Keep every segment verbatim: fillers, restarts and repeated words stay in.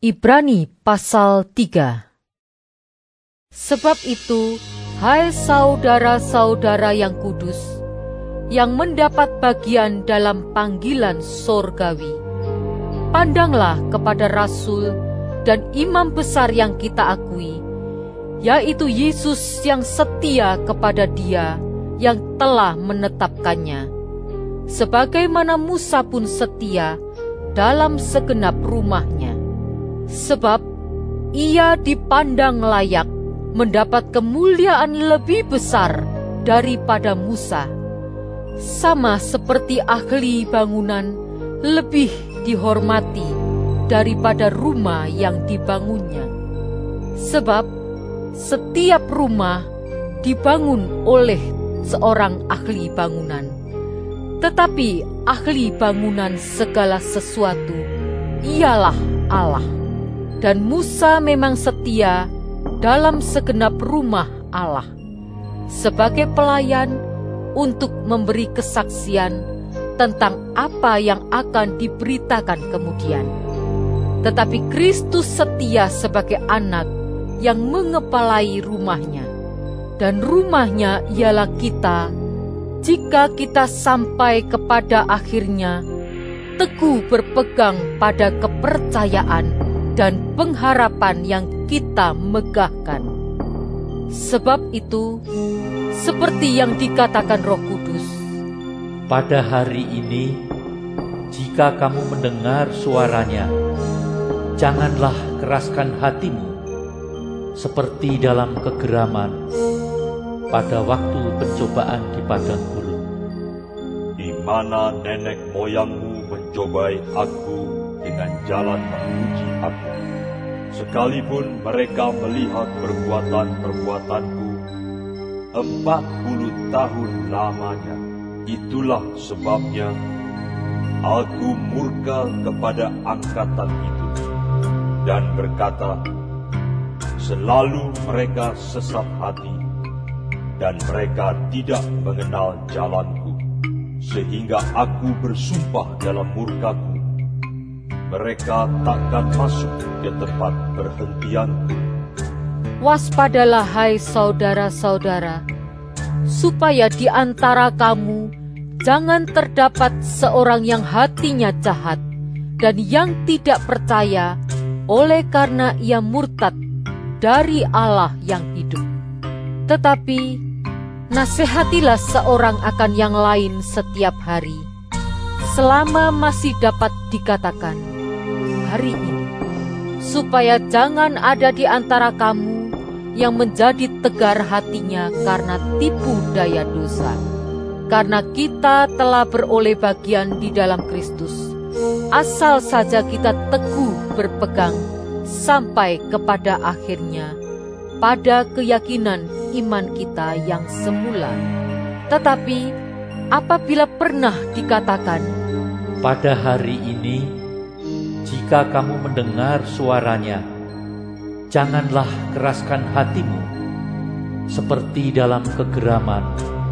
Ibrani pasal tiga. Sebab itu, hai saudara-saudara yang kudus, yang mendapat bagian dalam panggilan sorgawi, pandanglah kepada Rasul dan Imam besar yang kita akui, yaitu Yesus yang setia kepada Dia yang telah menetapkannya, sebagaimana Musa pun setia dalam segenap rumahnya. Sebab ia dipandang layak mendapat kemuliaan lebih besar daripada Musa, sama seperti ahli bangunan lebih dihormati daripada rumah yang dibangunnya. Sebab setiap rumah dibangun oleh seorang ahli bangunan, tetapi ahli bangunan segala sesuatu ialah Allah. Dan Musa memang setia dalam segenap rumah Allah, sebagai pelayan untuk memberi kesaksian tentang apa yang akan diberitakan kemudian. Tetapi Kristus setia sebagai anak yang mengepalai rumahnya, dan rumahnya ialah kita, jika kita sampai kepada akhirnya teguh berpegang pada kepercayaan dan pengharapan yang kita megahkan. Sebab itu, seperti yang dikatakan Roh Kudus, pada hari ini, jika kamu mendengar suaranya, janganlah keraskan hatimu, seperti dalam kegeraman pada waktu pencobaan di padang gurun, di mana nenek moyangmu mencobai aku dengan jalan menguji aku, sekalipun mereka melihat perbuatan-perbuatanku empat puluh tahun lamanya. Itulah sebabnya aku murka kepada angkatan itu dan berkata, selalu mereka sesat hati dan mereka tidak mengenal jalanku, sehingga aku bersumpah dalam murkaku, mereka takkan masuk ke tempat perhentianku. Waspadalah hai saudara-saudara, supaya di antara kamu jangan terdapat seorang yang hatinya jahat dan yang tidak percaya oleh karena ia murtad dari Allah yang hidup. Tetapi nasihatilah seorang akan yang lain setiap hari, selama masih dapat dikatakan hari ini, supaya jangan ada di antara kamu yang menjadi tegar hatinya karena tipu daya dosa. Karena kita telah beroleh bagian di dalam Kristus, asal saja kita teguh berpegang sampai kepada akhirnya pada keyakinan iman kita yang semula. Tetapi apabila pernah dikatakan, pada hari ini, jika kamu mendengar suaranya, janganlah keraskan hatimu, seperti dalam kegeraman.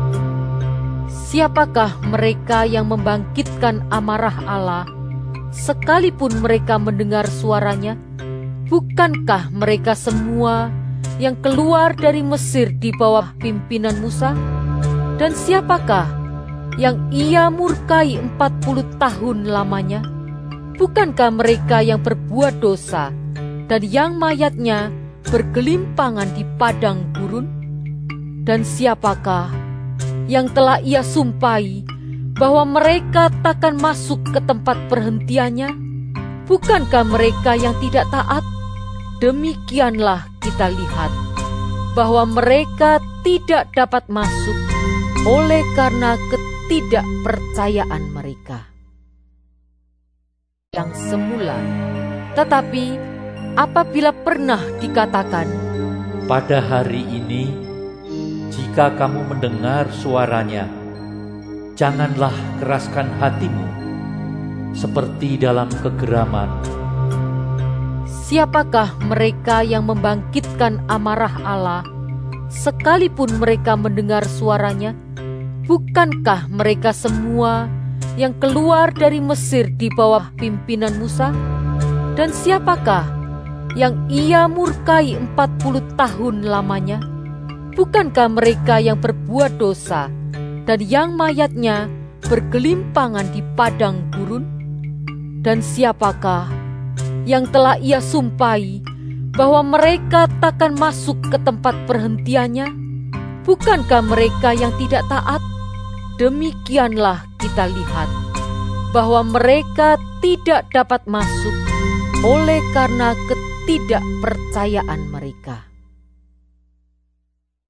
Siapakah mereka yang membangkitkan amarah Allah, sekalipun mereka mendengar suaranya? Bukankah mereka semua yang keluar dari Mesir di bawah pimpinan Musa? Dan siapakah yang ia murkai empat puluh tahun lamanya? Bukankah mereka yang berbuat dosa dan yang mayatnya bergelimpangan di padang gurun? Dan siapakah yang telah ia sumpahi bahwa mereka takkan masuk ke tempat perhentiannya? Bukankah mereka yang tidak taat? Demikianlah kita lihat bahwa mereka tidak dapat masuk oleh karena ketidakpercayaan mereka yang semula. Tetapi apabila pernah dikatakan, pada hari ini, jika kamu mendengar suaranya, janganlah keraskan hatimu, seperti dalam kegeraman. Siapakah mereka yang membangkitkan amarah Allah, sekalipun mereka mendengar suaranya? Bukankah mereka semua yang keluar dari Mesir di bawah pimpinan Musa? Dan siapakah yang ia murkai empat puluh tahun lamanya? Bukankah mereka yang berbuat dosa dan yang mayatnya bergelimpangan di padang gurun? Dan siapakah yang telah ia sumpahi bahwa mereka takkan masuk ke tempat perhentiannya? Bukankah mereka yang tidak taat? Demikianlah kita lihat bahwa mereka tidak dapat masuk oleh karena ketidakpercayaan mereka.